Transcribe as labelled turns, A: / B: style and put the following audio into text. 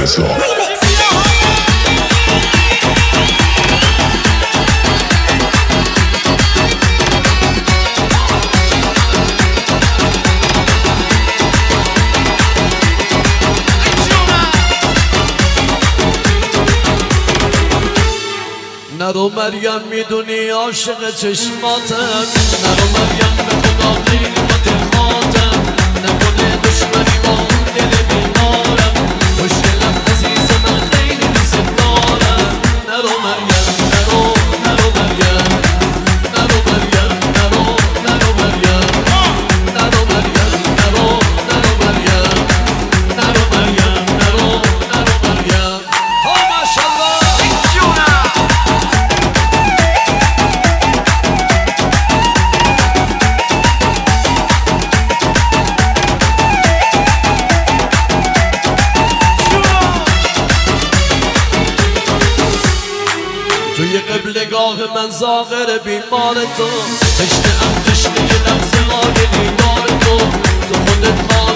A: نرو مریم میدونی عاشق چشماتم، نرو مریم به خدا قیمت خاطم، نکنه دشمنی با اون دل بیمارم، خوشگلم عزیز من خیلی دوست دارم. نرو مریم نرو نرو مریم نرو مریم نرو نرو مریم نرو مریم نرو نرو مریم نرو مریم نرو نرو مریم. ها ماشاءالله توی قبلگاه من زاغر بیمار تو، تشنه ام تشنه لحظه های دیدار تو، تو خودت